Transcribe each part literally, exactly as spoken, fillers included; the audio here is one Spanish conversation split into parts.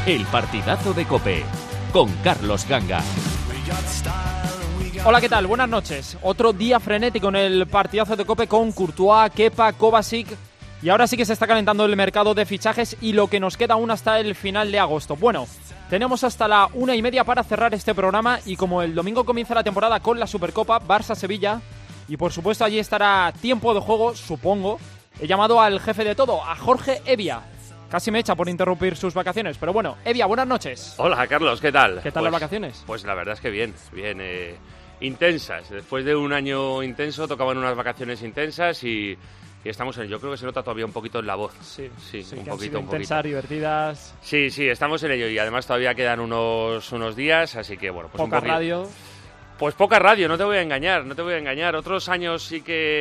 El partidazo de COPE, con Carlos Ganga. Hola, ¿qué tal? Buenas noches. Otro día frenético en el partidazo de COPE con Courtois, Kepa, Kovacic. Y ahora sí que se está calentando el mercado de fichajes y lo que nos queda aún hasta el final de agosto. Bueno, tenemos hasta la una y media para cerrar este programa y como el domingo comienza la temporada con la Supercopa, Barça-Sevilla, y por supuesto allí estará tiempo de juego, supongo, he llamado al jefe de todo, a Jorge Evia. Casi me echa por interrumpir sus vacaciones, pero bueno, Evia, buenas noches. Hola, Carlos, ¿qué tal? ¿Qué tal pues, las vacaciones? Pues la verdad es que bien, bien, eh, intensas. Después de un año intenso, tocaban unas vacaciones intensas y, y estamos en... Yo creo que se nota todavía un poquito en la voz. Sí, sí, sí un que poquito, han sido un intensas, poquito. divertidas. Sí, sí, estamos en ello y además todavía quedan unos, unos días, así que bueno, pues Poca un poquito... radio. Pues poca radio, no te voy a engañar, no te voy a engañar. Otros años sí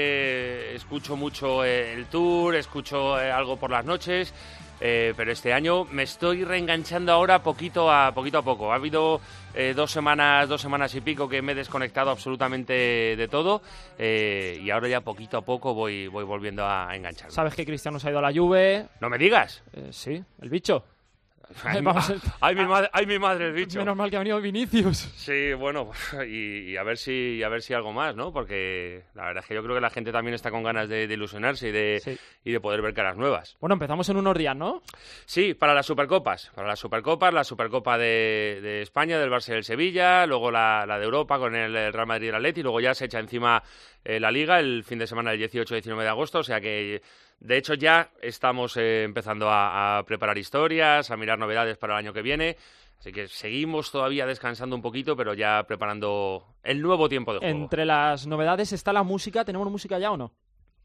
que escucho mucho eh, el tour, escucho eh, algo por las noches, eh, pero este año me estoy reenganchando ahora poquito a poquito a poco. Ha habido eh, dos semanas, dos semanas y pico que me he desconectado absolutamente de todo eh, y ahora ya poquito a poco voy, voy volviendo a engancharme. Sabes que Cristiano se ha ido a la Juve. No me digas. Eh, sí, el bicho. Ay, Vamos a- ay, mi madre, ay, mi madre, el bicho. Menos mal que ha venido Vinicius. Sí, bueno, y, y a ver si y a ver si algo más, ¿no? Porque la verdad es que yo creo que la gente también está con ganas de, de ilusionarse y de, Sí. y de poder ver caras nuevas. Bueno, empezamos en unos días, ¿no? Sí, para las Supercopas, para las Supercopas, la Supercopa de, de España, del Barça y del Sevilla, luego la, la de Europa con el Real Madrid y el Atleti, luego ya se echa encima eh, la Liga el fin de semana del dieciocho y diecinueve de agosto, o sea que... De hecho, ya estamos eh, empezando a, a preparar historias, a mirar novedades para el año que viene. Así que seguimos todavía descansando un poquito, pero ya preparando el nuevo tiempo de juego. Entre las novedades está la música. ¿Tenemos música ya o no?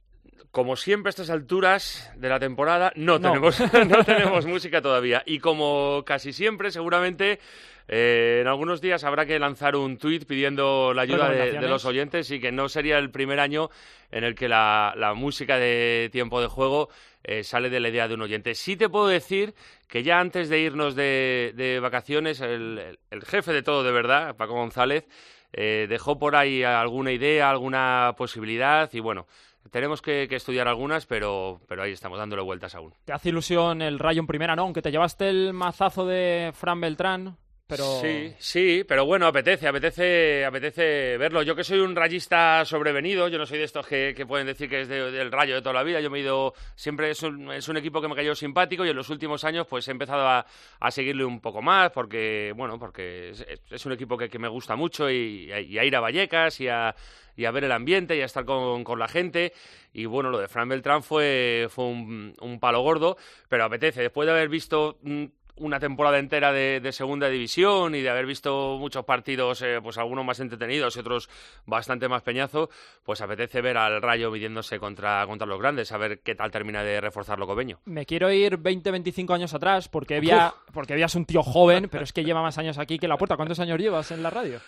Como siempre a estas alturas de la temporada, no, No. Tenemos, no tenemos música todavía. Y como casi siempre, seguramente, eh, en algunos días habrá que lanzar un tuit pidiendo la ayuda de, de Recomendaciones. los oyentes y que no sería el primer año en el que la, la música de tiempo de juego eh, sale de la idea de un oyente. Sí te puedo decir que ya antes de irnos de, de vacaciones, el, el, el jefe de todo de verdad, Paco González, eh, dejó por ahí alguna idea, alguna posibilidad y bueno... Tenemos que, que estudiar algunas, pero, pero ahí estamos, dándole vueltas aún. Te hace ilusión el Rayo en primera, ¿no? Aunque te llevaste el mazazo de Fran Beltrán, pero... Sí, sí, pero bueno, apetece, apetece, apetece verlo. Yo que soy un rayista sobrevenido, yo no soy de estos que, que pueden decir que es de- del Rayo de toda la vida. Yo me he ido, siempre es un, es un equipo que me cayó simpático y en los últimos años pues he empezado a, a seguirle un poco más porque, bueno, porque es, es un equipo que, que me gusta mucho y, y a ir a Vallecas y a... y a ver el ambiente y a estar con, con la gente. Y bueno, lo de Fran Beltrán fue, fue un, un palo gordo, pero apetece. Después de haber visto mm, una temporada entera de, de segunda división y de haber visto muchos partidos, eh, pues algunos más entretenidos y otros bastante más peñazo, pues apetece ver al Rayo midiéndose contra, contra los grandes, a ver qué tal termina de reforzar lo Cobeño. Me quiero ir veinte, veinticinco años atrás porque Evia, porque Evia es un tío joven, pero es que lleva más años aquí que la puerta. ¿Cuántos años llevas en la radio?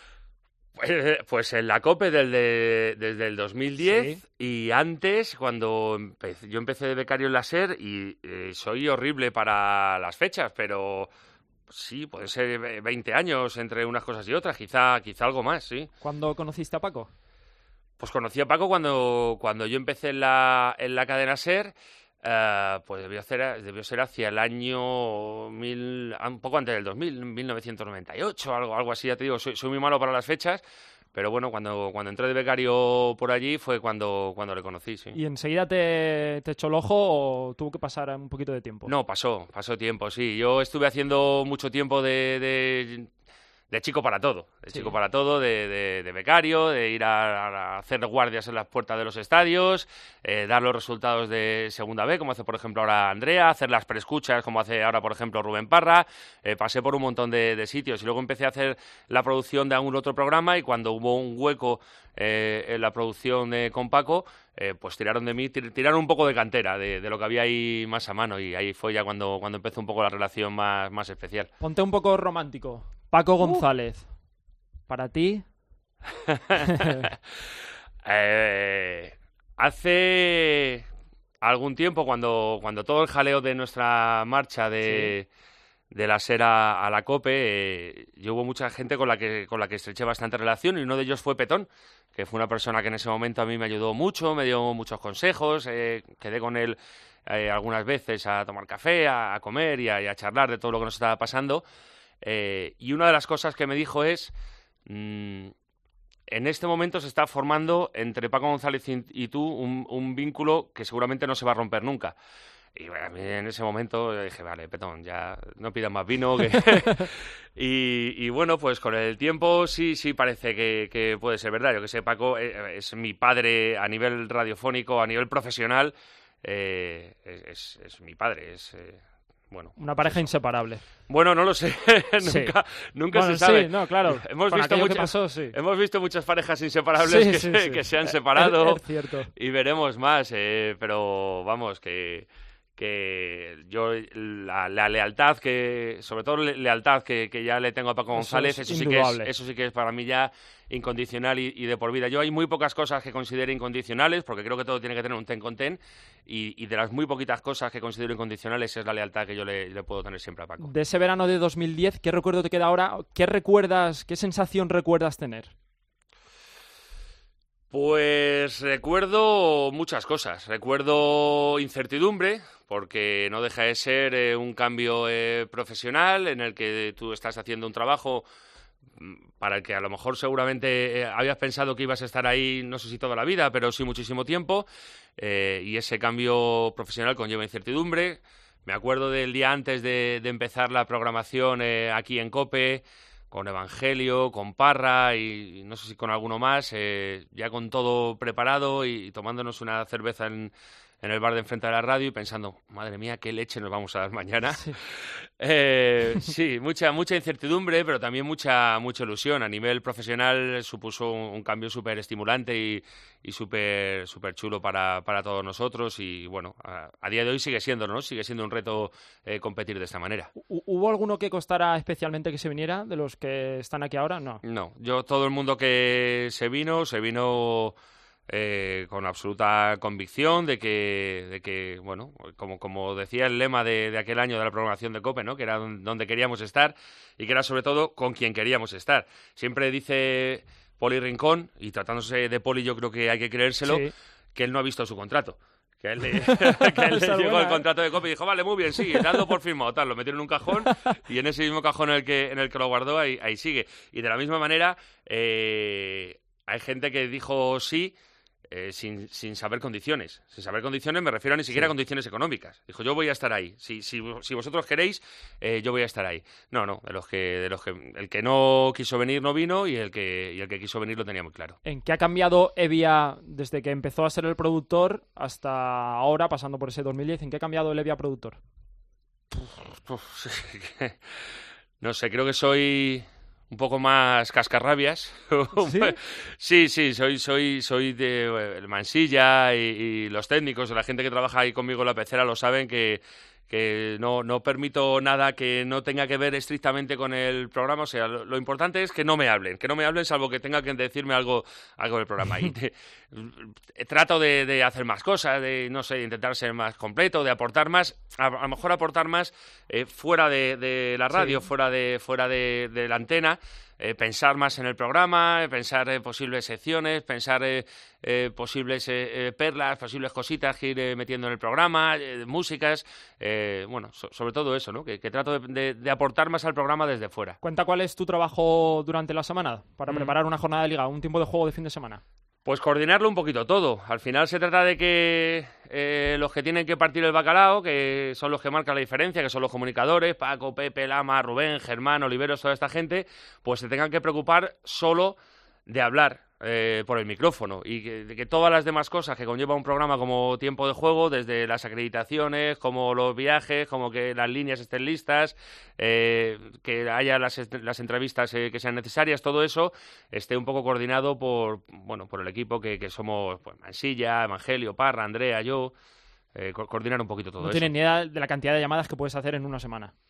Pues, pues en la COPE del de- desde el dos mil diez Sí. y antes, cuando empe- yo empecé de becario en la SER y eh, soy horrible para las fechas, pero sí, puede ser ve- veinte años entre unas cosas y otras, quizá, quizá algo más, sí. ¿Cuándo conociste a Paco? Pues conocí a Paco cuando, cuando yo empecé en la, en la cadena SER, eh, pues debió ser, debió ser hacia el año mil, un poco antes del dos mil, mil novecientos noventa y ocho, algo, algo así, ya te digo, soy, soy muy malo para las fechas, pero bueno, cuando, cuando entré de becario por allí fue cuando, cuando le conocí, sí. ¿Y enseguida te, te echó el ojo o tuvo que pasar un poquito de tiempo? No, pasó, pasó tiempo, sí. Yo estuve haciendo mucho tiempo de, de, de chico para todo, de Sí. chico para todo, de, de, de becario, de ir a, a hacer guardias en las puertas de los estadios, eh, dar los resultados de Segunda B, como hace por ejemplo ahora Andrea, hacer las preescuchas, como hace ahora por ejemplo Rubén Parra. Eh, pasé por un montón de, de sitios y luego empecé a hacer la producción de algún otro programa y cuando hubo un hueco eh, en la producción de, con Paco, eh, pues tiraron de mí, tir- tiraron un poco de cantera, de, de lo que había ahí más a mano y ahí fue ya cuando, cuando empezó un poco la relación más, más especial. Ponte un poco romántico. Paco González. Para ti, Eh, hace algún tiempo, cuando, cuando todo el jaleo de nuestra marcha de, de la SER a, a la COPE, eh, yo hubo mucha gente con la que con la que estreché bastante relación, y uno de ellos fue Petón, que fue una persona que en ese momento a mí me ayudó mucho, me dio muchos consejos, eh, quedé con él eh, algunas veces a tomar café, a, a comer y a, y a charlar de todo lo que nos estaba pasando, eh, y una de las cosas que me dijo es, mmm, en este momento se está formando entre Paco González y, y tú un, un vínculo que seguramente no se va a romper nunca. Y bueno, a mí en ese momento dije, vale, Petón, ya no pidas más vino. Que... y, y bueno, pues con el tiempo sí, sí parece que, que puede ser verdad. Yo que sé, Paco eh, es mi padre a nivel radiofónico, a nivel profesional, eh, es, es mi padre, es... Eh, bueno, una pareja eso. Inseparable. Bueno, no lo sé, sí. nunca, nunca bueno, se sabe. Sí, no, claro. Hemos visto, muchas, pasó, sí. hemos visto muchas parejas inseparables sí, que, sí, se, sí. que se han separado. Es, es cierto. Y veremos más, eh, pero vamos, que... que yo la, la lealtad que, sobre todo le, lealtad que, que ya le tengo a Paco González, eso, eso sí que es, eso sí que es para mí ya incondicional y, y de por vida. Yo hay muy pocas cosas que considero incondicionales, porque creo que todo tiene que tener un ten con ten, y, y de las muy poquitas cosas que considero incondicionales es la lealtad que yo le, le puedo tener siempre a Paco. De ese verano de dos mil diez, ¿qué recuerdo te queda ahora? ¿Qué recuerdas, qué sensación recuerdas tener? Pues recuerdo muchas cosas. Recuerdo incertidumbre, porque no deja de ser eh, un cambio eh, profesional en el que tú estás haciendo un trabajo para el que a lo mejor seguramente eh, habías pensado que ibas a estar ahí, no sé si toda la vida, pero sí muchísimo tiempo, eh, y ese cambio profesional conlleva incertidumbre. Me acuerdo del día antes de, de empezar la programación eh, aquí en COPE, con Evangelio, con Parra y, y no sé si con alguno más, eh, ya con todo preparado y, y tomándonos una cerveza en, en el bar de enfrente de la radio y pensando, madre mía, qué leche nos vamos a dar mañana. Sí, eh, sí mucha mucha incertidumbre, pero también mucha mucha ilusión. A nivel profesional supuso un, un cambio súper estimulante y, y súper súper chulo para, para todos nosotros y bueno, a, a día de hoy sigue siendo, ¿no? Sigue siendo un reto eh, competir de esta manera. ¿Hubo alguno que costara especialmente que se viniera de los que están aquí ahora? No. No, yo todo el mundo que se vino, se vino... Eh, con absoluta convicción de que, de que bueno, como, como decía el lema de, de aquel año de la programación de COPE, ¿no? Que era donde queríamos estar y que era sobre todo con quien queríamos estar. Siempre dice Poli Rincón, y tratándose de Poli yo creo que hay que creérselo, sí, que él no ha visto su contrato. Que a él le, que a él le llegó buena, el contrato de COPE y dijo, vale, muy bien, sí, dando por firmado, tal, lo metieron en un cajón y en ese mismo cajón en el que, en el que lo guardó, ahí, ahí sigue. Y de la misma manera, eh, hay gente que dijo sí, Eh, sin, sin saber condiciones. Sin saber condiciones me refiero a ni siquiera sí. condiciones económicas. Dijo, yo voy a estar ahí. Si, si, si vosotros queréis, eh, yo voy a estar ahí. No, no, de los que, de los que el que no quiso venir no vino y el que, y el que quiso venir lo tenía muy claro. ¿En qué ha cambiado Evia desde que empezó a ser el productor hasta ahora, pasando por ese dos mil diez? ¿En qué ha cambiado el Evia productor? Uf, uf, no sé, creo que soy... un poco más cascarrabias. ¿Sí? sí, sí, soy soy soy de el Mansilla y, y los técnicos, la gente que trabaja ahí conmigo en la pecera lo saben que que no, no permito nada que no tenga que ver estrictamente con el programa. O sea, lo, lo importante es que no me hablen, que no me hablen salvo que tenga que decirme algo, algo del programa. Y te, trato de, de hacer más cosas, de, no sé, intentar ser más completo, de aportar más, a, a lo mejor aportar más eh, fuera de, de la radio, sí. fuera de fuera de, de la antena, eh, pensar más en el programa, pensar en posibles secciones, pensar eh, eh, posibles eh, eh, perlas, posibles cositas que ir eh, metiendo en el programa, eh, músicas, eh, bueno, so, sobre todo eso, ¿no? Que, que trato de, de, de aportar más al programa desde fuera. Cuenta cuál es tu trabajo durante la semana para mm. preparar una jornada de liga, un tiempo de juego de fin de semana. Pues coordinarlo un poquito todo. Al final se trata de que eh, los que tienen que partir el bacalao, que son los que marcan la diferencia, que son los comunicadores, Paco, Pepe, Lama, Rubén, Germán, Oliveros, toda esta gente, pues se tengan que preocupar solo de hablar eh, por el micrófono y que, que todas las demás cosas que conlleva un programa como tiempo de juego, desde las acreditaciones, como los viajes, como que las líneas estén listas, eh, que haya las, las entrevistas eh, que sean necesarias, todo eso esté un poco coordinado por bueno por el equipo que, que somos pues, Mansilla, Evangelio, Parra, Andrea, yo, eh, co- coordinar un poquito todo no eso. No tienes ni idea de la cantidad de llamadas que puedes hacer en una semana.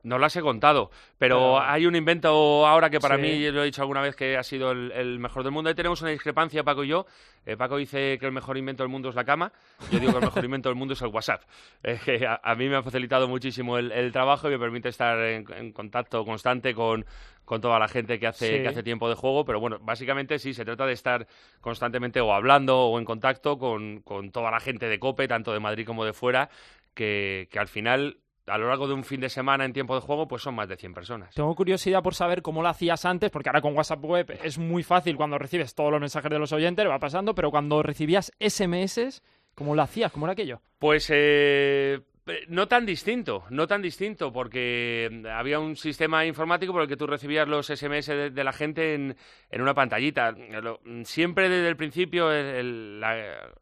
No las he contado, pero, pero hay un invento ahora que para sí. mí, lo he dicho alguna vez, que ha sido el, el mejor del mundo. Ahí tenemos una discrepancia, Paco y yo. Eh, Paco dice que el mejor invento del mundo es la cama. Yo digo que el mejor invento del mundo es el WhatsApp. Eh, que a, a mí me ha facilitado muchísimo el, el trabajo y me permite estar en, en contacto constante con, con toda la gente que hace, sí. que hace tiempo de juego. Pero bueno, básicamente sí, se trata de estar constantemente o hablando o en contacto con, con toda la gente de COPE, tanto de Madrid como de fuera, que, que al final, a lo largo de un fin de semana en tiempo de juego, pues son más de cien personas. Tengo curiosidad por saber cómo lo hacías antes, porque ahora con WhatsApp Web es muy fácil cuando recibes todos los mensajes de los oyentes, va pasando, pero cuando recibías ese eme ese, ¿cómo lo hacías? ¿Cómo era aquello? Pues eh, no tan distinto, no tan distinto, porque había un sistema informático por el que tú recibías los ese eme ese de, de la gente en, en una pantallita. Siempre desde el principio el, el, la,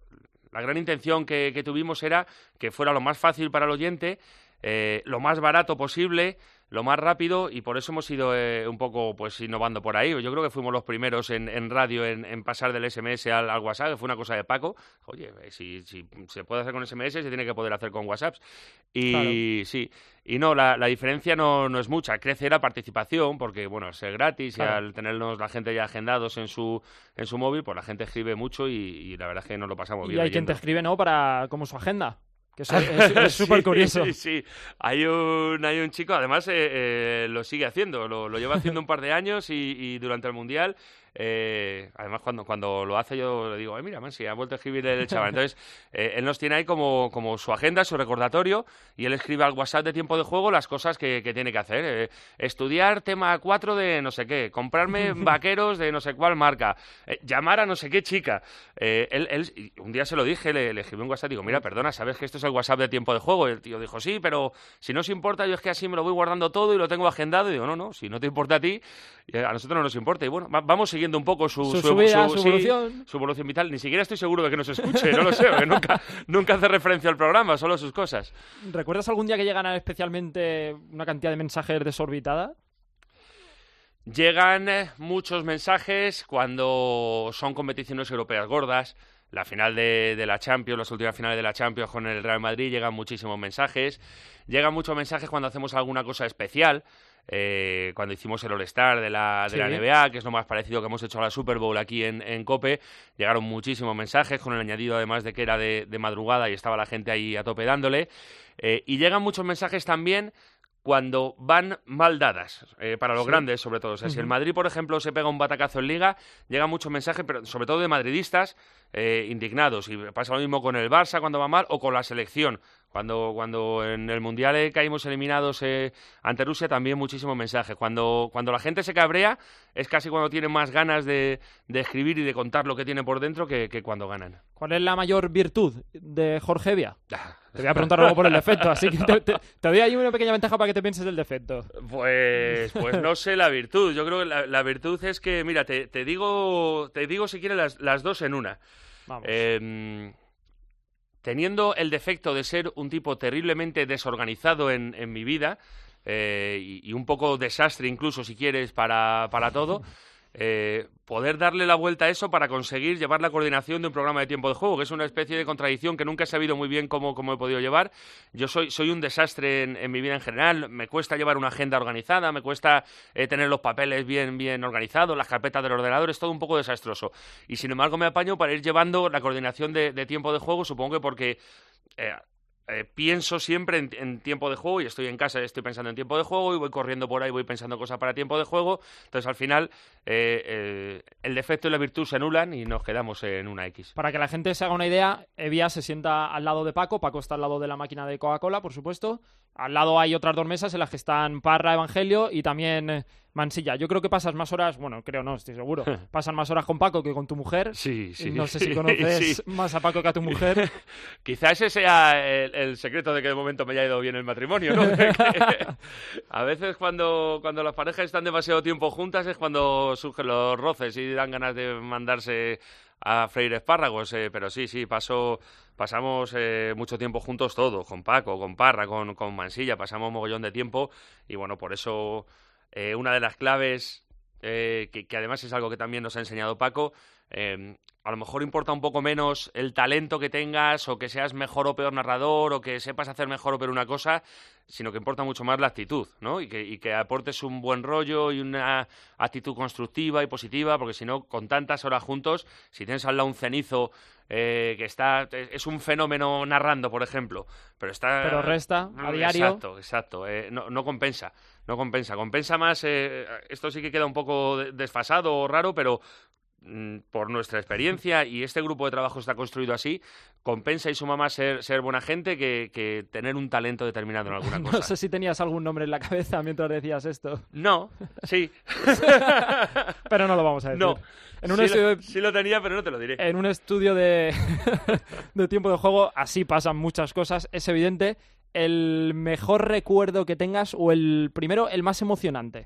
la gran intención que, que tuvimos era que fuera lo más fácil para el oyente, Eh, lo más barato posible, lo más rápido, y por eso hemos ido eh, un poco pues innovando por ahí. Yo creo que fuimos los primeros en, en radio en, en pasar del ese eme ese al, al WhatsApp, que fue una cosa de Paco. Oye, si, si se puede hacer con ese eme ese, se tiene que poder hacer con WhatsApp. Y claro. sí, y no, la, la diferencia no, no es mucha. Crece la participación, porque bueno, es gratis, claro. Y al tenernos la gente ya agendados en su en su móvil, pues la gente escribe mucho y, y la verdad es que nos lo pasamos y bien. Y hay leyendo. Quien te escribe, ¿no?, para como su agenda. Que eso es súper sí, curioso. Sí, sí, hay un, hay un chico, además eh, eh, lo sigue haciendo, lo, lo lleva haciendo un par de años y, y durante el Mundial, eh, además cuando, cuando lo hace yo le digo, eh, mira, man, si ha vuelto a escribir el chaval. Entonces, eh, él nos tiene ahí como, como su agenda, su recordatorio, y él escribe al WhatsApp de tiempo de juego las cosas que, que tiene que hacer. Eh, estudiar tema cuatro de no sé qué, comprarme vaqueros de no sé cuál marca, eh, llamar a no sé qué chica. Eh, él, él, un día se lo dije, le, le escribí un WhatsApp, digo, mira, perdona, ¿sabes que esto es el WhatsApp de tiempo de juego? Y el tío dijo, sí, pero si no os importa, yo es que así me lo voy guardando todo y lo tengo agendado. Y digo, no, no, si no te importa a ti, a nosotros no nos importa. Y bueno, va, vamos siguiendo un poco su, su, su, su, vida, su, su sí, evolución. Su evolución vital. Ni siquiera estoy seguro de que nos escuche, no lo sé, porque nunca, nunca hace referencia al programa, solo sus cosas. ¿Recuerdas algún día que llegan a especialmente una cantidad de mensajes desorbitada? Llegan muchos mensajes cuando son competiciones europeas gordas. La final de, de la Champions, las últimas finales de la Champions con el Real Madrid, llegan muchísimos mensajes. Llegan muchos mensajes cuando hacemos alguna cosa especial. Eh, cuando hicimos el All-Star de la, de sí. la N B A, que es lo más parecido que hemos hecho a la Super Bowl aquí en, en COPE, llegaron muchísimos mensajes, con el añadido además de que era de, de madrugada y estaba la gente ahí a tope dándole. Eh, y llegan muchos mensajes también cuando van mal dadas, eh, para los sí. grandes sobre todo. O sea, uh-huh. si el Madrid, por ejemplo, se pega un batacazo en Liga, llegan muchos mensajes, pero sobre todo de madridistas eh, indignados. Y pasa lo mismo con el Barça cuando va mal o con la selección. Cuando, cuando en el Mundial eh, caímos eliminados eh, ante Rusia, también muchísimos mensajes. Cuando, cuando la gente se cabrea, es casi cuando tienen más ganas de, de escribir y de contar lo que tiene por dentro que, que cuando ganan. ¿Cuál es la mayor virtud de Jorge Evia? Te voy a preguntar luego por el defecto, así que te, te, te doy ahí una pequeña ventaja para que te pienses del defecto. Pues, pues no sé la virtud. Yo creo que la, la virtud es que, mira, te, te digo, te digo si quieres las, las dos en una. Vamos. Eh, teniendo el defecto de ser un tipo terriblemente desorganizado en, en mi vida, eh, y, y un poco desastre incluso, si quieres, para, para todo, eh, poder darle la vuelta a eso para conseguir llevar la coordinación de un programa de tiempo de juego, que es una especie de contradicción que nunca he sabido muy bien cómo, cómo he podido llevar. Yo soy, soy un desastre en, en mi vida en general, me cuesta llevar una agenda organizada, me cuesta eh, tener los papeles bien, bien organizados, las carpetas del ordenador, es todo un poco desastroso. Y sin embargo me apaño para ir llevando la coordinación de, de tiempo de juego, supongo que porque... Eh, Eh, pienso siempre en, en tiempo de juego, y estoy en casa y estoy pensando en tiempo de juego y voy corriendo por ahí, voy pensando cosas para tiempo de juego. Entonces al final eh, eh, el defecto y la virtud se anulan y nos quedamos en una X. Para que la gente se haga una idea, Evia se sienta al lado de Paco, Paco está al lado de la máquina de Coca-Cola, por supuesto. Al lado hay otras dos mesas en las que están Parra, Evangelio y también eh, Mansilla. Yo creo que pasas más horas, bueno, creo no, estoy seguro, pasan más horas con Paco que con tu mujer. Sí, sí. No sé si conoces sí. más a Paco que a tu mujer. Quizás ese sea el, el secreto de que de momento me haya ido bien el matrimonio, ¿no? A veces cuando, cuando las parejas están demasiado tiempo juntas es cuando surgen los roces y dan ganas de mandarse a freír espárragos, eh, pero sí, sí, paso, pasamos eh, mucho tiempo juntos todos, con Paco, con Parra, con, con Mansilla, pasamos un mogollón de tiempo y bueno, por eso eh, una de las claves, eh, que, que además es algo que también nos ha enseñado Paco, eh, a lo mejor importa un poco menos el talento que tengas o que seas mejor o peor narrador o que sepas hacer mejor o peor una cosa, sino que importa mucho más la actitud, ¿no? Y que, y que aportes un buen rollo y una actitud constructiva y positiva, porque si no, con tantas horas juntos, si tienes al lado un cenizo eh, que está es un fenómeno narrando, por ejemplo, pero está... Pero resta a diario. Exacto, exacto. Eh, no, no compensa, no compensa. Compensa más, eh, esto sí que queda un poco desfasado o raro, pero... por nuestra experiencia, y este grupo de trabajo está construido así, compensa y suma más ser, ser buena gente que, que tener un talento determinado en alguna cosa. No sé si tenías algún nombre en la cabeza mientras decías esto. No, sí. Pero no lo vamos a decir. No, en un sí, estudio, lo, sí lo tenía, pero no te lo diré. En un estudio de, de tiempo de juego, así pasan muchas cosas, es evidente. ¿El mejor recuerdo que tengas o el primero, el más emocionante?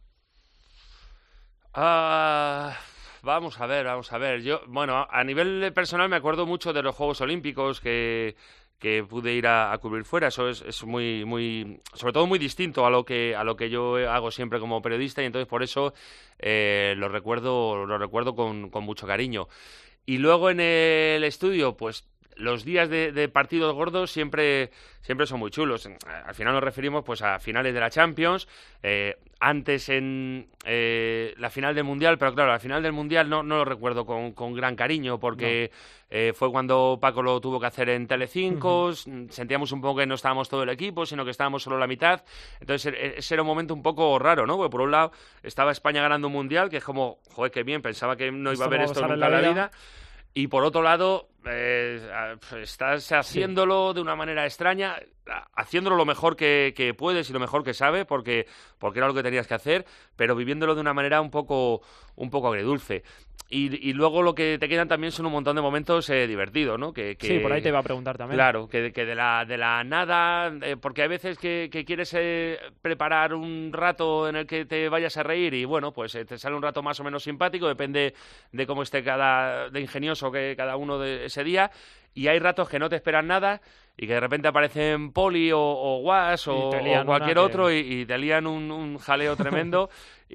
Ah... Vamos a ver, vamos a ver. Yo, bueno, a nivel personal me acuerdo mucho de los Juegos Olímpicos que, que pude ir a, a cubrir fuera. Eso es, es muy, muy, sobre todo muy distinto a lo que a lo que yo hago siempre como periodista, y entonces por eso eh, lo recuerdo, lo recuerdo con, con mucho cariño. Y luego en el estudio, pues los días de, de partidos gordos siempre, siempre son muy chulos. Al final nos referimos pues a finales de la Champions, eh, antes en eh, la final del Mundial, pero claro, la final del Mundial no, no lo recuerdo con, con gran cariño, porque no. eh, fue cuando Paco lo tuvo que hacer en Telecinco, uh-huh. sentíamos un poco que no estábamos todo el equipo, sino que estábamos solo la mitad, entonces ese era un momento un poco raro, ¿no? Porque por un lado estaba España ganando un Mundial, que es como, joder, qué bien, pensaba que no iba a haber esto nunca en la vida, vida. Y por otro lado, eh, estás haciéndolo sí. de una manera extraña, haciéndolo lo mejor que, que puedes y lo mejor que sabes, porque, porque era lo que tenías que hacer, pero viviéndolo de una manera un poco, un poco agridulce. Y, y luego lo que te quedan también son un montón de momentos eh, divertidos, ¿no? Que, que, sí, por ahí te iba a preguntar también. Claro, que, que de, la, de la nada, eh, porque hay veces que, que quieres eh, preparar un rato en el que te vayas a reír y bueno, pues eh, te sale un rato más o menos simpático, depende de cómo esté cada, de ingenioso que cada uno de ese día, y hay ratos que no te esperan nada y que de repente aparecen Poli o, o Guas o, o cualquier otro que... y, y te lían un, un jaleo tremendo.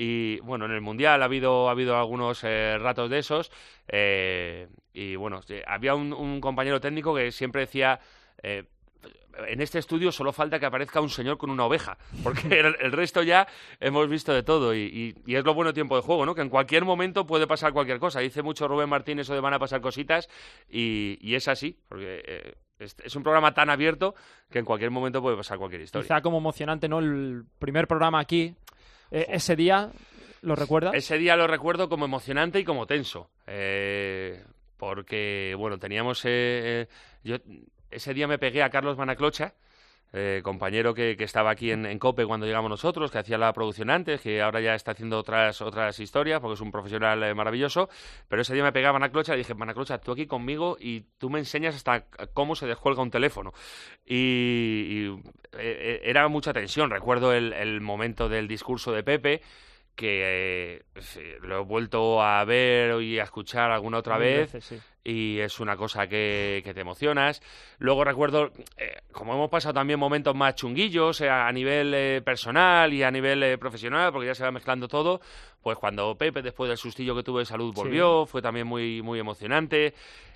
Y bueno, en el Mundial ha habido, ha habido algunos eh, ratos de esos, eh, y bueno, había un, un compañero técnico que siempre decía... Eh, en este estudio solo falta que aparezca un señor con una oveja, porque el, el resto ya hemos visto de todo, y, y, y es lo bueno de tiempo de juego, ¿no? Que en cualquier momento puede pasar cualquier cosa. Dice mucho Rubén Martín eso de van a pasar cositas, y, y es así, porque eh, es, es un programa tan abierto que en cualquier momento puede pasar cualquier historia. Quizá como emocionante, ¿no? El primer programa aquí, eh, ese día, ¿lo recuerdas? Ese día lo recuerdo como emocionante y como tenso, eh, porque, bueno, teníamos... Eh, yo ese día me pegué a Carlos Manaclocha, eh, compañero que, que estaba aquí en, en COPE cuando llegamos nosotros, que hacía la producción antes, que ahora ya está haciendo otras otras historias, porque es un profesional eh, maravilloso, pero ese día me pegué a Manaclocha y dije, Manaclocha, tú aquí conmigo y tú me enseñas hasta cómo se descuelga un teléfono. Y, y eh, era mucha tensión. Recuerdo el, el momento del discurso de Pepe, que eh, lo he vuelto a ver y a escuchar alguna otra Muy vez, veces, sí. Y es una cosa que, que te emocionas. Luego recuerdo, eh, como hemos pasado también momentos más chunguillos eh, a nivel eh, personal y a nivel eh, profesional, porque ya se va mezclando todo, pues cuando Pepe, después del sustillo que tuvo de salud, volvió, sí. Fue también muy, muy emocionante.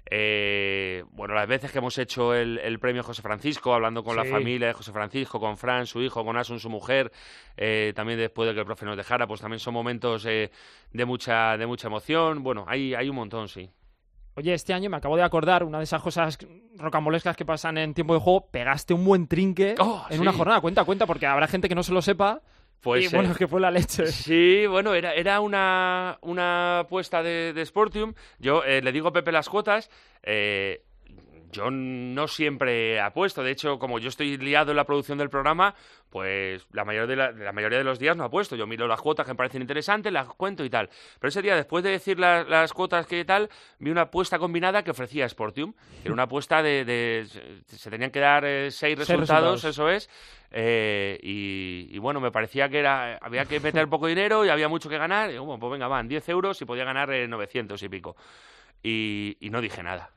Eh, bueno, las veces que hemos hecho el, el premio José Francisco, hablando con sí. la familia de José Francisco, con Fran, su hijo, con Asun, su mujer, eh, también después de que el profe nos dejara, pues también son momentos eh, de mucha de mucha emoción. Bueno, hay, hay un montón, sí. Oye, este año me acabo de acordar, una de esas cosas rocambolescas que pasan en tiempo de juego, pegaste un buen trinque oh, en sí. una jornada. Cuenta, cuenta, porque habrá gente que no se lo sepa. Pues, y bueno, eh, es que fue la leche. Sí, bueno, era, era una, una apuesta de, de Sportium. Yo eh, le digo a Pepe las cuotas. Eh, yo no siempre apuesto. De hecho, como yo estoy liado en la producción del programa, pues la mayoría de, la, la mayoría de los días no apuesto. Yo miro las cuotas que me parecen interesantes, las cuento y tal. Pero ese día, después de decir la, las cuotas que tal, vi una apuesta combinada que ofrecía Sportium. Que era una apuesta de... de se tenían que dar eh, seis, seis resultados, resultados, eso es. Eh, y, y bueno, me parecía que era había que meter poco dinero y había mucho que ganar. Y bueno, pues venga, van diez euros y podía ganar eh, novecientos y pico. Y, y no dije nada.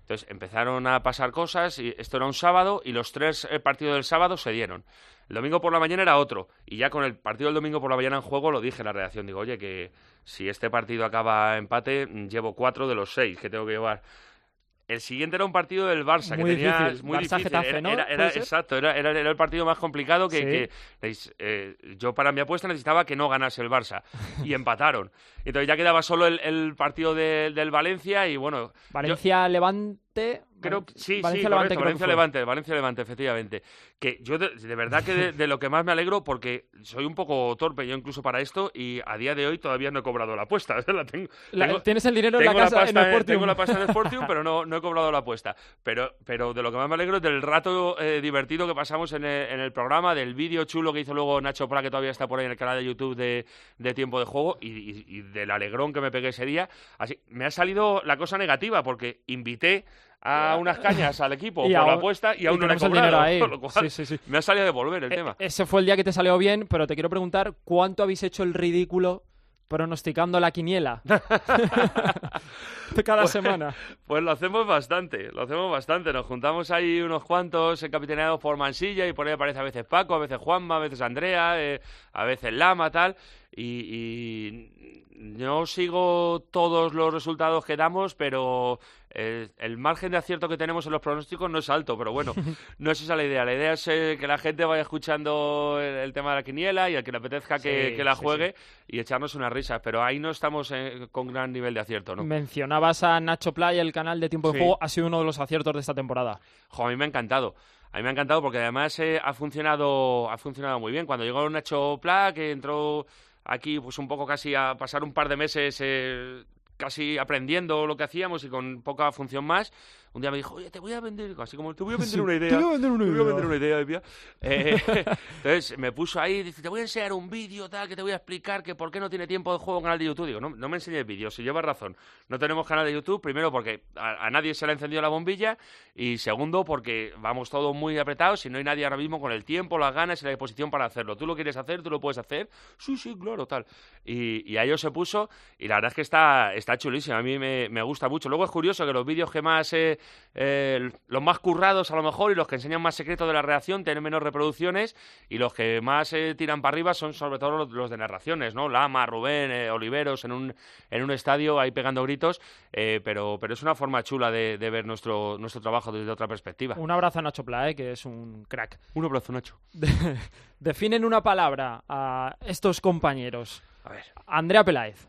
Entonces empezaron a pasar cosas, y esto era un sábado, y los tres eh, partidos del sábado se dieron. El domingo por la mañana era otro, y ya con el partido del domingo por la mañana en juego lo dije en la redacción, digo, oye, que si este partido acaba empate, llevo cuatro de los seis que tengo que llevar. El siguiente era un partido del Barça, muy que tenía difícil. muy Barça, difícil. Getafe, era, ¿no? era, era exacto, era, era, era el partido más complicado que, Sí. que eh, yo para mi apuesta necesitaba que no ganase el Barça. Y empataron. Entonces ya quedaba solo el, el partido de, del Valencia y bueno. Valencia-Levante. Creo que sí, Valencia, sí, Levante, correcto, Valencia que Levante, Valencia Levante, efectivamente. Que yo de, de verdad que de, de lo que más me alegro, porque soy un poco torpe yo incluso para esto y a día de hoy todavía no he cobrado la apuesta. La tengo, la, tengo, tienes el dinero en la tengo casa la pasta, en el Sportium. Tengo la pasta en el Sportium, pero no, no he cobrado la apuesta. Pero, pero de lo que más me alegro es del rato eh, divertido que pasamos en el, en el programa, del vídeo chulo que hizo luego Nacho Pla, que todavía está por ahí en el canal de YouTube de, de Tiempo de Juego, y, y, y del alegrón que me pegué ese día. Así, me ha salido la cosa negativa, porque invité a unas cañas al equipo y por aún, la apuesta y aún no le he cobrado, cobrado, con lo cual sí, sí, sí. me ha salido a devolver el e tema. Ese fue el día que te salió bien, pero te quiero preguntar, ¿cuánto habéis hecho el ridículo pronosticando la quiniela cada pues, semana? Pues lo hacemos bastante, lo hacemos bastante. Nos juntamos ahí unos cuantos, eh, capitaneados por Mansilla, y por ahí aparece a veces Paco, a veces Juanma, a veces Andrea, eh, a veces Lama, tal. Y, y no sigo todos los resultados que damos, pero eh, el margen de acierto que tenemos en los pronósticos no es alto, pero bueno, no es esa la idea. La idea es eh, que la gente vaya escuchando el, el tema de la quiniela y al que le apetezca que, sí, que la sí, juegue sí. y echarnos unas risas, pero ahí no estamos eh, con gran nivel de acierto, ¿no? Mencionabas a Nacho Pla y el canal de Tiempo de Sí. Juego, ha sido uno de los aciertos de esta temporada. Jo, a mí me ha encantado. A mí me ha encantado porque además eh, ha funcionado ha funcionado muy bien. Cuando llegó Nacho Pla, que entró aquí pues un poco casi a pasar un par de meses eh, casi aprendiendo lo que hacíamos y con poca función más, un día me dijo, oye, te voy a vender, así como, te voy a vender Sí, una idea. te voy a vender una te voy a idea. vender una idea, decía. Eh, entonces me puso ahí, dice, te voy a enseñar un vídeo, tal, que te voy a explicar que por qué no tiene tiempo de juego en canal de YouTube. Digo, no, no me enseñes vídeos, si llevas razón. No tenemos canal de YouTube, primero porque a, a nadie se le ha encendido la bombilla, y segundo porque vamos todos muy apretados y no hay nadie ahora mismo con el tiempo, las ganas y la disposición para hacerlo. Tú lo quieres hacer, tú lo puedes hacer. Sí, sí, claro, tal. Y, y a ello se puso, y la verdad es que está, está chulísimo, a mí me, me gusta mucho. Luego es curioso que los vídeos que más... Eh, eh, los más currados a lo mejor y los que enseñan más secretos de la redacción tienen menos reproducciones, y los que más eh, tiran para arriba son sobre todo los, los de narraciones, ¿no? Lama, Rubén, eh, Oliveros en un, en un estadio ahí pegando gritos, eh, pero, pero es una forma chula de, de ver nuestro, nuestro trabajo desde otra perspectiva. Un abrazo a Nacho Pla, eh, que es un crack. Un abrazo, Nacho. De- definen una palabra a estos compañeros. A ver. Andrea Peláez.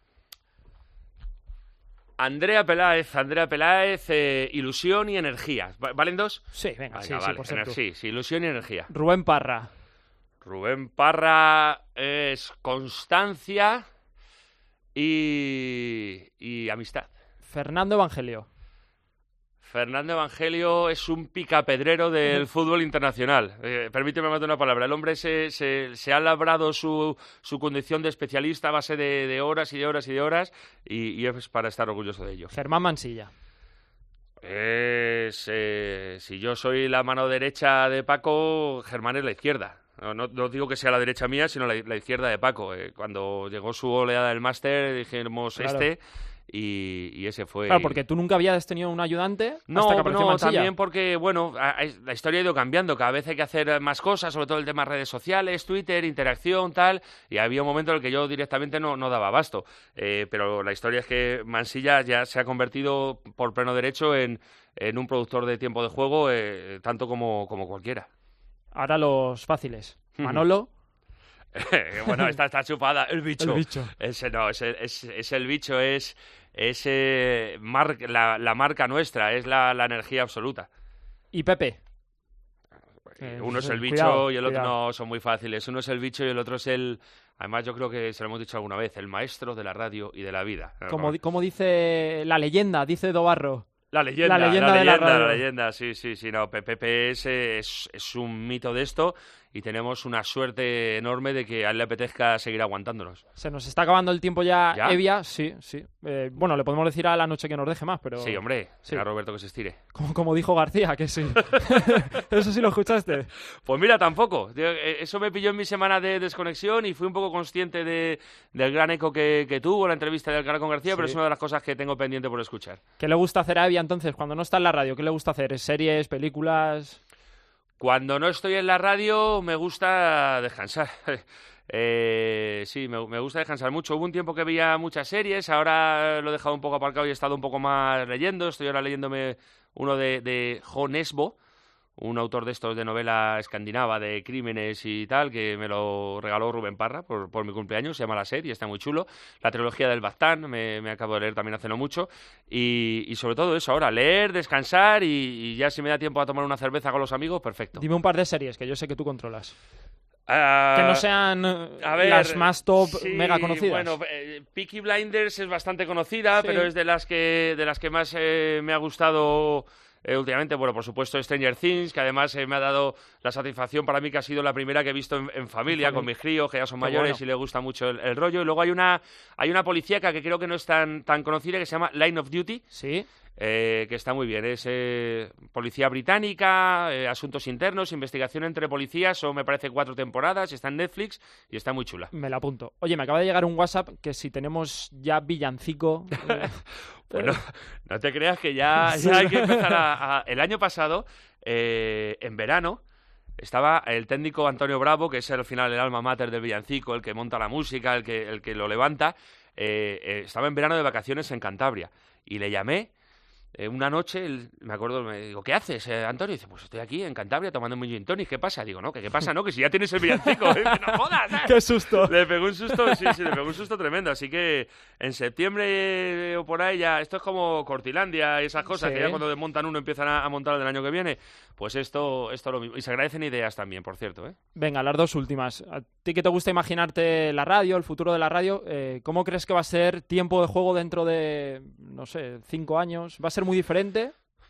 Andrea Peláez, Andrea Peláez, eh, ilusión y energía. ¿Valen dos? Sí, venga, Venga, sí, vale, sí, por ser ener- tú. sí, sí, ilusión y energía. Rubén Parra. Rubén Parra es constancia y, y amistad. Fernando Evangelio. Fernando Evangelio es un picapedrero del fútbol internacional. Eh, permíteme más de una palabra. El hombre se, se, se ha labrado su, su condición de especialista a base de, de horas y de horas y de horas, y, y es para estar orgulloso de ello. Germán Mansilla. Es, eh, si yo soy la mano derecha de Paco, Germán es la izquierda. No, no, no digo que sea la derecha mía, sino la, la izquierda de Paco. Eh, cuando llegó su oleada del máster, dijimos Claro. este... Y, y ese fue... Claro, porque tú nunca habías tenido un ayudante No, hasta que apareció no, Mansilla. también porque, bueno, a- a- la historia ha ido cambiando. Cada vez hay que hacer más cosas, sobre todo el tema de redes sociales, Twitter, interacción, tal. Y había un momento en el que yo directamente no, no daba abasto. Eh, pero la historia es que Mansilla ya se ha convertido por pleno derecho en, en un productor de tiempo de juego, eh, tanto como, como cualquiera. Ahora los fáciles. Manolo. Bueno, esta está chupada. El bicho. El bicho. Ese no, es el, es, es el bicho, es, es eh, mar- la, la marca nuestra, es la, la energía absoluta. Y Pepe. Eh, Eh, Uno es el bicho cuidado, y el otro cuidado. no, son muy fáciles. Uno es el bicho y el otro es el... Además, yo creo que se lo hemos dicho alguna vez, el maestro de la radio y de la vida. Como, di- como dice la leyenda, dice Dobarro. La leyenda, La leyenda la de la leyenda, radio. la leyenda, sí, sí, sí, no, Pepe es, es, es un mito de esto, y tenemos una suerte enorme de que a él le apetezca seguir aguantándonos. Se nos está acabando el tiempo ya, ¿Ya? Evia, sí, sí. Eh, bueno, le podemos decir a la noche que nos deje más, pero... Sí, hombre, sí. a Roberto que se estire. Como, como dijo García, que sí. Eso sí lo escuchaste. Pues mira, tampoco. Eso me pilló en mi semana de desconexión y fui un poco consciente de, del gran eco que, que tuvo la entrevista de Alcaraz con García, sí. Pero es una de las cosas que tengo pendiente por escuchar. ¿Qué le gusta hacer a Evia entonces cuando no está en la radio? ¿Qué le gusta hacer? ¿Series, películas...? Cuando no estoy en la radio me gusta descansar. eh, sí, me, me gusta descansar mucho. Hubo un tiempo que veía muchas series, ahora lo he dejado un poco aparcado y he estado un poco más leyendo. Estoy ahora leyéndome uno de, de Jo Nesbo, un autor de estos de novela escandinava de crímenes y tal, que me lo regaló Rubén Parra por, por mi cumpleaños, se llama La Serie, está muy chulo. La trilogía del Baztán, me, me acabo de leer también hace no mucho, y, y sobre todo eso ahora, leer, descansar, y, y ya si me da tiempo a tomar una cerveza con los amigos, perfecto. Dime un par de series que yo sé que tú controlas. Uh, que no sean a ver, las más top, sí, mega conocidas. Bueno, eh, Peaky Blinders es bastante conocida, sí. Pero es de las que, de las que más eh, me ha gustado... Eh, últimamente, bueno, por supuesto, Stranger Things, que además eh, me ha dado la satisfacción para mí que ha sido la primera que he visto en, en familia, en con mis críos, que ya son Qué mayores bueno. Y les gusta mucho el, el rollo. Y luego hay una hay una policíaca que creo que no es tan, tan conocida, que se llama Line of Duty. Sí. Eh, que está muy bien. Es eh, policía británica, eh, asuntos internos, investigación entre policías, son me parece cuatro temporadas, está en Netflix y está muy chula. Me la apunto. Oye, me acaba de llegar un WhatsApp que si tenemos ya villancico... Eh, bueno, no te creas que ya, ya hay que empezar a... a el año pasado, eh, en verano, estaba el técnico Antonio Bravo, que es al final el alma mater del villancico, el que monta la música, el que, el que lo levanta, eh, eh, estaba en verano de vacaciones en Cantabria y le llamé. Eh, una noche, él, me acuerdo, me digo, ¿qué haces, eh, Antonio? Y dice, pues estoy aquí en Cantabria tomando un gin tonic, ¿qué pasa? Digo, no, ¿qué, qué pasa? No, que si ya tienes el villancico, ¿eh? Que no jodas, ¿eh? ¡Qué susto! Le pegó un susto, sí, sí, le pegó un susto tremendo, así que en septiembre eh, o por ahí ya, esto es como Cortilandia y esas cosas, sí. Que ya cuando desmontan uno empiezan a, a montar el del año que viene, pues esto, esto lo mismo. Y se agradecen ideas también, por cierto, ¿eh? Venga, las dos últimas. A ti que te gusta imaginarte la radio, el futuro de la radio, eh, ¿cómo crees que va a ser tiempo de juego dentro de, no sé, cinco años? ¿Va a ser muy diferente?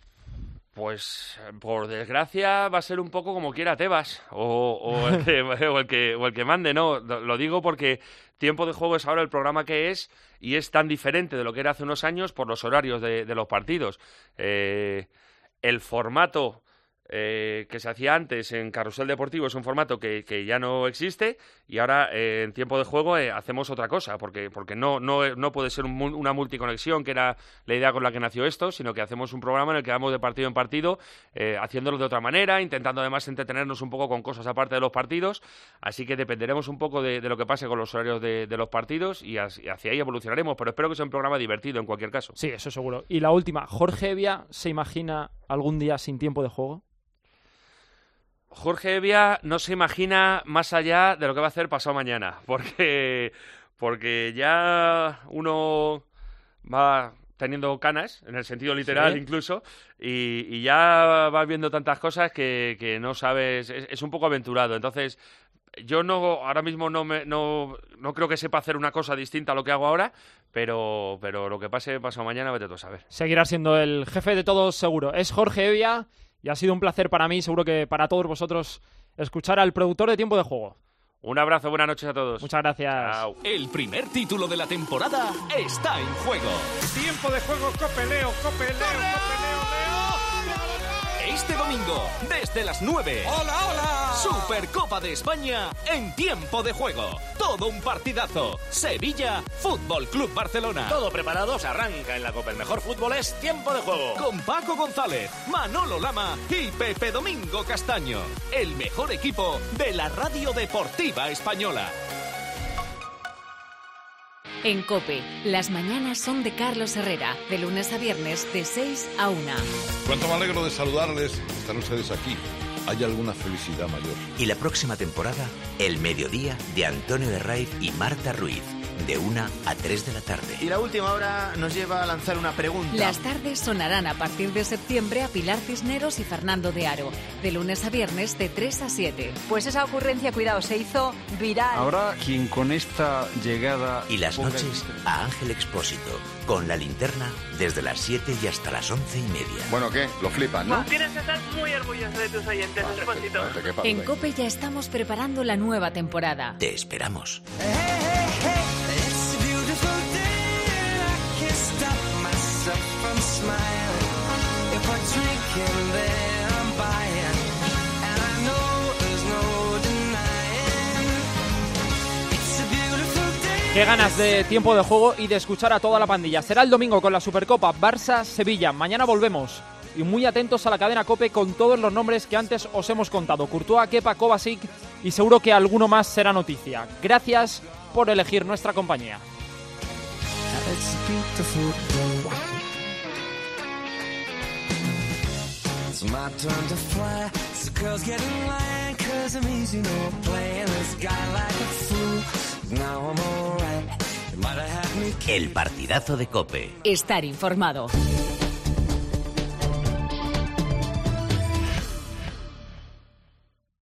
Pues, por desgracia, va a ser un poco como quiera Tebas, o, o, el, que, o, el, que, o el que mande, ¿no? Lo digo porque Tiempo de Juego es ahora el programa que es, y es tan diferente de lo que era hace unos años por los horarios de, de los partidos. Eh, el formato... Eh, que se hacía antes en Carrusel Deportivo es un formato que, que ya no existe y ahora eh, en Tiempo de Juego eh, hacemos otra cosa porque, porque no, no, no puede ser un, una multiconexión que era la idea con la que nació esto, sino que hacemos un programa en el que vamos de partido en partido eh, haciéndolo de otra manera, intentando además entretenernos un poco con cosas aparte de los partidos, así que dependeremos un poco de, de lo que pase con los horarios de, de los partidos y hacia ahí evolucionaremos, pero espero que sea un programa divertido en cualquier caso. Sí, eso seguro. Y la última, ¿Jorge Evia se imagina algún día sin Tiempo de Juego? Jorge Evia no se imagina más allá de lo que va a hacer pasado mañana, porque, porque ya uno va teniendo canas, en el sentido literal, ¿sí? Incluso, y, y ya vas viendo tantas cosas que, que no sabes, es, es un poco aventurado, entonces... Yo no, ahora mismo no, me, no, no creo que sepa hacer una cosa distinta a lo que hago ahora, pero, pero lo que pase pasado mañana, vete tú a saber. Seguirá siendo el jefe de todos seguro. Es Jorge Evia y ha sido un placer para mí, seguro que para todos vosotros, escuchar al productor de Tiempo de Juego. Un abrazo, buenas noches a todos. Muchas gracias. Chao. El primer título de la temporada está en juego. Tiempo de Juego, Copeleo, Copeleo, Copeleo, Leo. Este domingo, desde las nueve. ¡Hola, hola! Supercopa de España en Tiempo de Juego. Todo un partidazo. Sevilla, Fútbol Club Barcelona. Todo preparados, arranca en la Copa. El mejor fútbol es Tiempo de Juego. Con Paco González, Manolo Lama y Pepe Domingo Castaño. El mejor equipo de la radio deportiva española. En COPE, las mañanas son de Carlos Herrera, de lunes a viernes de seis a una. Cuánto me alegro de saludarles, están ustedes aquí. ¿Hay alguna felicidad mayor? Y la próxima temporada, El Mediodía de Antonio de Raiz y Marta Ruiz. de una a tres de la tarde. Y la última hora nos lleva a lanzar una pregunta. Las tardes sonarán a partir de septiembre a Pilar Cisneros y Fernando de Aro, de lunes a viernes de tres a siete. Pues esa ocurrencia, cuidado, se hizo viral. Habrá quien con esta llegada... Y las noches a Ángel Expósito, con la linterna desde las siete y hasta las once y media. Bueno, ¿qué? Lo flipan, ¿no? Tienes que estar muy orgulloso de tus oyentes, Expósito. En COPE ya estamos preparando la nueva temporada. Te esperamos. Qué ganas de tiempo de juego y de escuchar a toda la pandilla. Será el domingo con la Supercopa Barça-Sevilla. Mañana volvemos. Y muy atentos a la cadena COPE con todos los nombres que antes os hemos contado. Courtois, Kepa, Kovacic y seguro que alguno más será noticia. Gracias por elegir nuestra compañía. El partidazo de COPE. Estar informado.